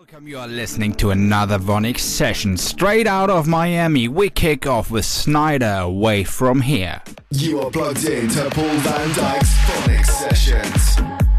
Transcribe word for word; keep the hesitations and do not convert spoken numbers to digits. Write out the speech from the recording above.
Welcome, you are listening to another VONYC session straight out of Miami. We kick off with Snyder, Away From Here. You are plugged in to Paul Van Dyk's VONYC sessions.